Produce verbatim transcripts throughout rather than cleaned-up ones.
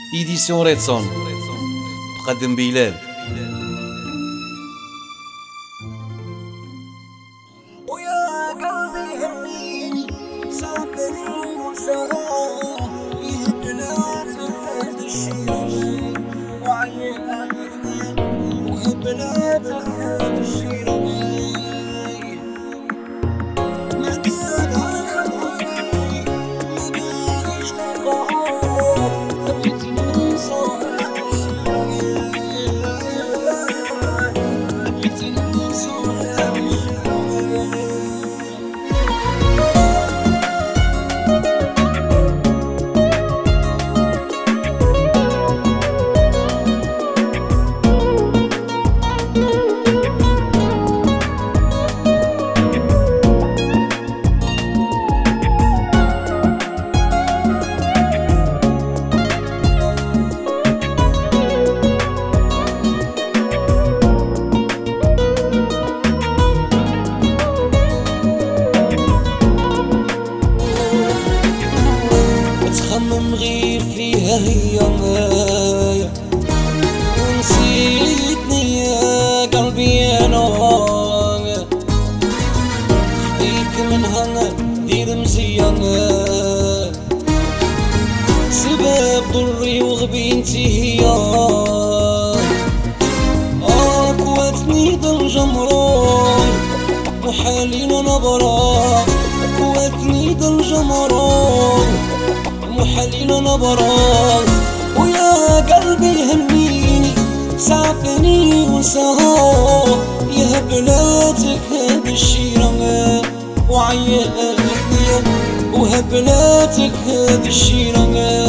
إيديسيون ريدسون تقدم بلال. ويا قلبي همي سافري وسهر يهبلات هاد الشيرين وعياتي وهبلات هاد الشيرين مدينة خلوني مباغيش نلقاها بغيتي ننسى هاد الشيرين بغيتي ننسى هاد الشيرين. تخمم غير فيها هي مايا ونسيتني يا قلبي انا خديك منها دير مزيانة سبب ضري وغبينتي هي اه كواتني ضل جمران وحالين نبرا كواتني ضل جمران وحالين نبرا ويا قلبي هنيني سعفني وسهر يا بلادك هاد الشيرة وعياتني وهبلاتك هاد الشيرة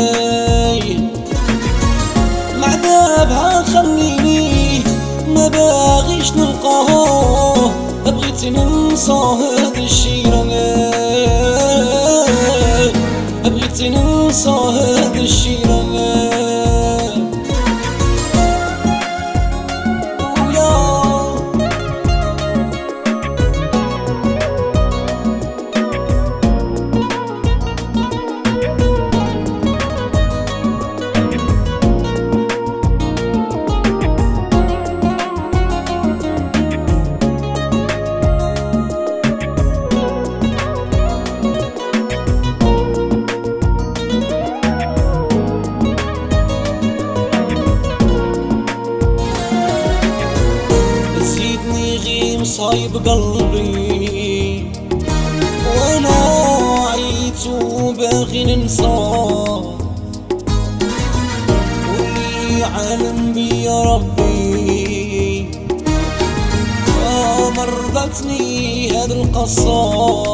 معذابها خليني ما باغيش نلقاها بغيت ننسى هاد الشيرة بغيت ننسى هاد الشيرة صايب قلبي وانا عيت وباغي ننساه واللي عالم بي يا ربي آه مرضتني هاد القصة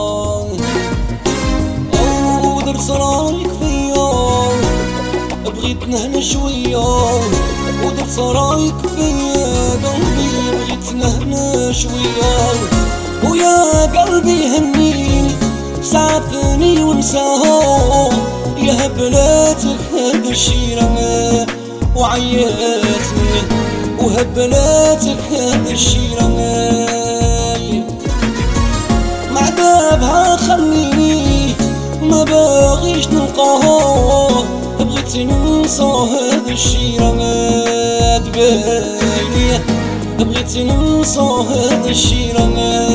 او درت رايك فيا بغيت نهنا شوية ودرت رايك فيا قلبي بغيت نهنا شوية ويا قلبي هنيني سعفني ونساها يا هبلاتك هاد الشيرة وعياتني وهبلاتك هاد الشيرة معذابها خليني ما باغيش نلقاها بغيت ننسى هاد الشيرة دبالي بغيت ننسى هاد الشيرة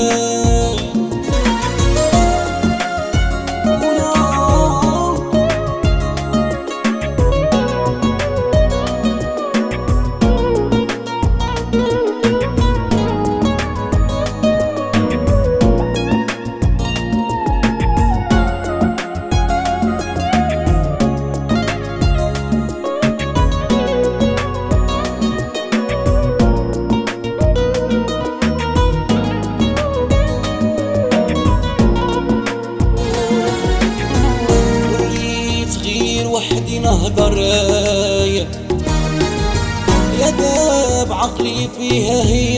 وحدي نهدر يا داب عقلي فيها هي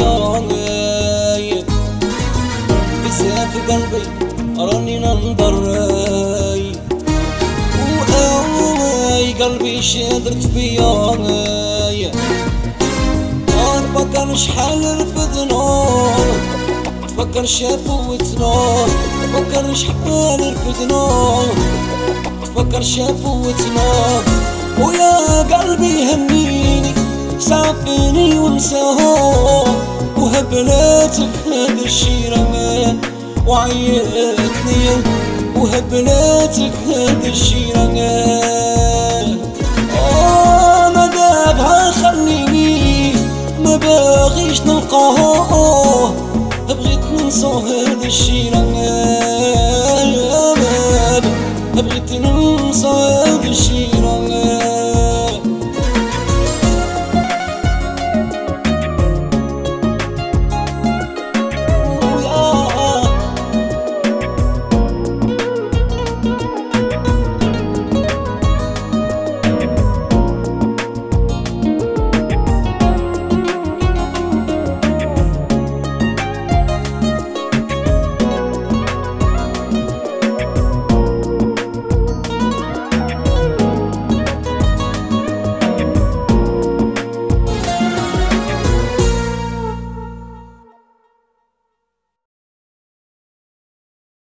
بزاف قلبي راني ننظر وأوي قلبي شادرت فيا ما نفكر شحال رفدنا تفكر شافوتنا تفكر شحال رفدنا تفكر شافوتنا ويا قلبي هنيني سافني وانساه وهبلاتك هذا الشي رمان وعيتني وهبلاتك هذا الشي رمان. آه ما دابها خليني ما باغيش نلقاه بغيت ننسى هذا الشي رمان.